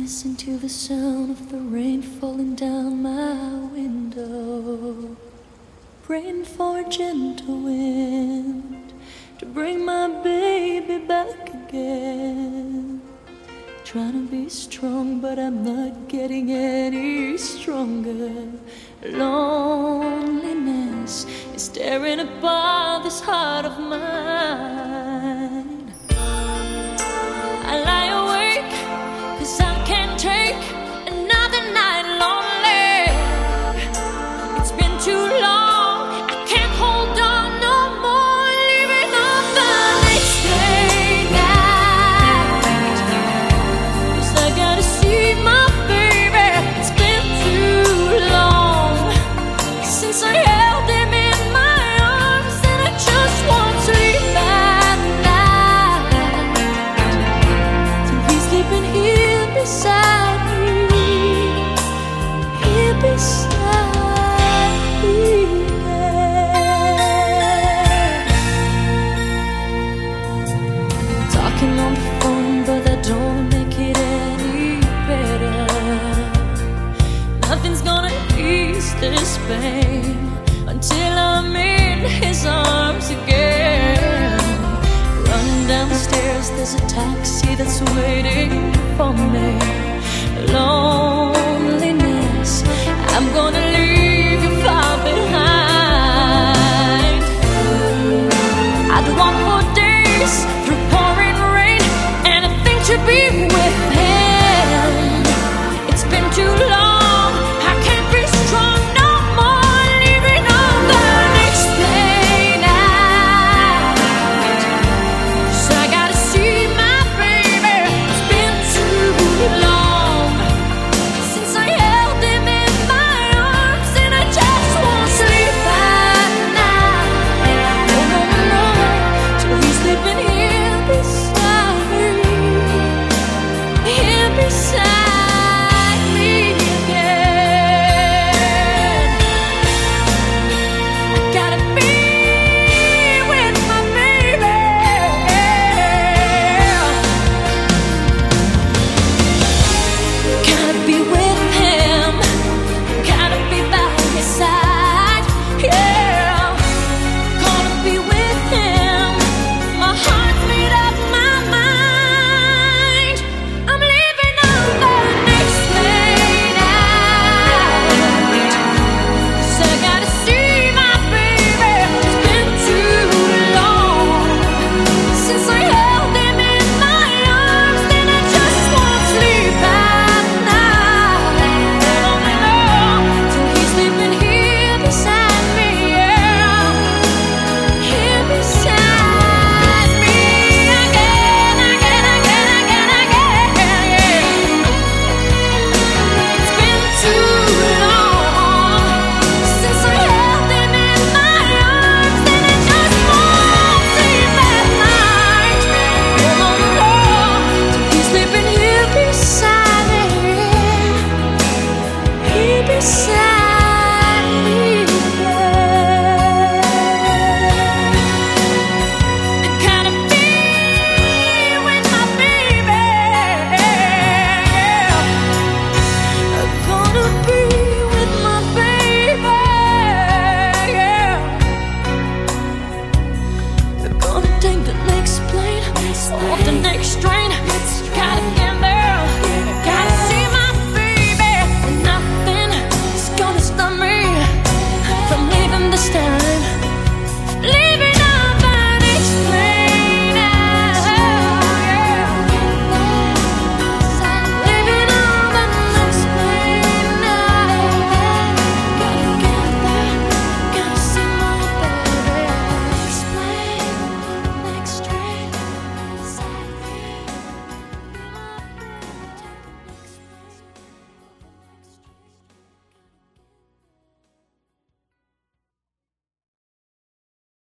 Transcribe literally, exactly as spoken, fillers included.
listen to the sound of the rain falling down my window, praying for a gentle wind to bring my baby back again. Trying to be strong, but I'm not getting any stronger. Loneliness is tearing apart this heart of mine. I lie awake, cause I can't take another night lonely. It's been too long, I can't hold on no more. Leaving on the next day night, cause I gotta see my baby. It's been too long since I held him in my arms, and I just want to sleep at night till he's sleeping here beside me, here beside me. Talking on the phone, but that don't make it any better. Nothing's gonna ease this pain until I'm in his arms again. Running down the stairs, there's a taxi that's waiting for me. Loneliness, I'm gonna leave you far behind. I'd walk for days through pouring rain, and I think to be with him. It's been too long, I can't be strong no more. Leaving on the next day night, so I gotta see my baby. It's been too long since I held him in my arms, and I just won't sleep at night. No, no, no, till he's sleeping here beside me, here beside me again. I gotta be with my baby. Gotta be with him, gotta be by his side, yeah. Gonna be with him, my heart's made up my mind. I'm leaving on the next day night, cause I gotta see my baby. It's been too long since I held him in my arms, and I just won't sleep at night. No, no, till he's sleeping here beside me, yeah, here beside me again, again, again, again, again, yeah. It's been too long since I held him in my arms, and I just won't sleep at night. No, no, till he's sleeping here beside me, here beside me again. I gotta be with my baby, yeah. I'm gonna be with my baby, yeah. We're gonna take the next plane off the next train.